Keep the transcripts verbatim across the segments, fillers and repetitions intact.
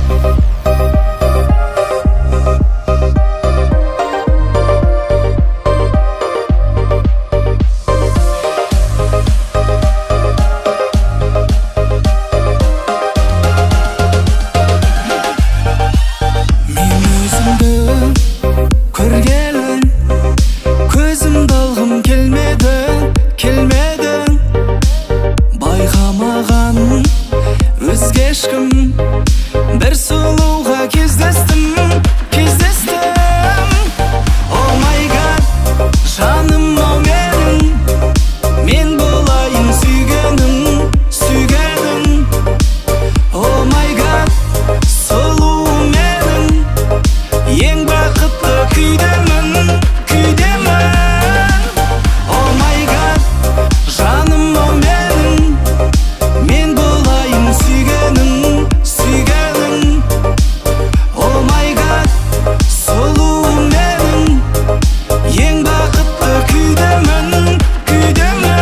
Бір сұлуға кездестім, кездестім. Oh my god, жаным ау менің, мен болайын сүйгенің, сүйгенің. Oh my god, сұлуым менің, ең бақытты күйдемін, күйдемін. Oh my god, жаным ау менің, мен болайын сүйгенің, сүйгенің. Oh my god, сұлуым менің, ең бақытты күйдемін, күйдемін.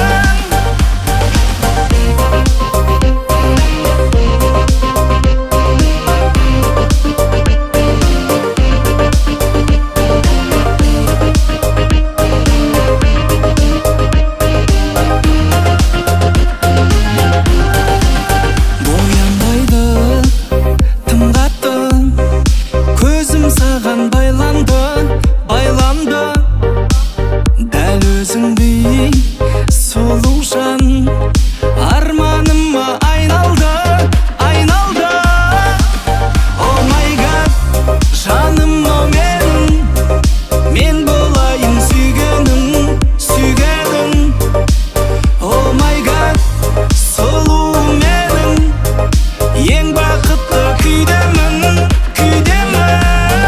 Саған байланды, байланды. Дәл өзіңдей сұлу жан арманыма айналды, айналды. Oh my god, жаным ау менің, мен болайын сүйгенің, сүйгенің. Oh my god, сұлуым менің, ең бақытты күйдемін, күйдемін.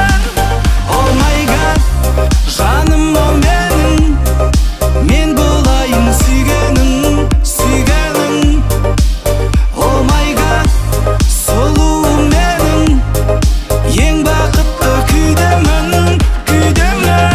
Жаным ау менің, мен болайын сүйгенің, сүйгенің. Oh my god, сұлуым менің, ең бақытты күйдемін, күйдемін.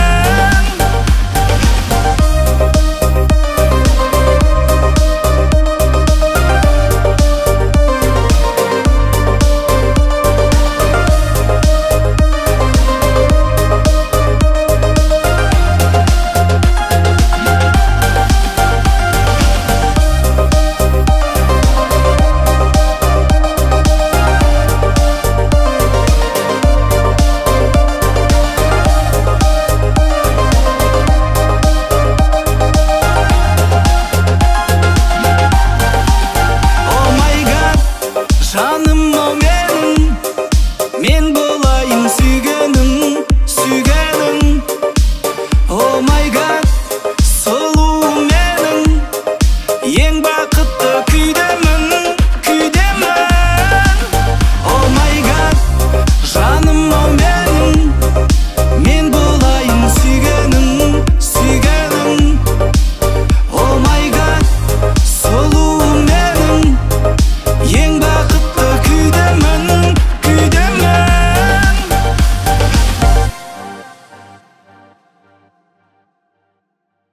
Жаным ау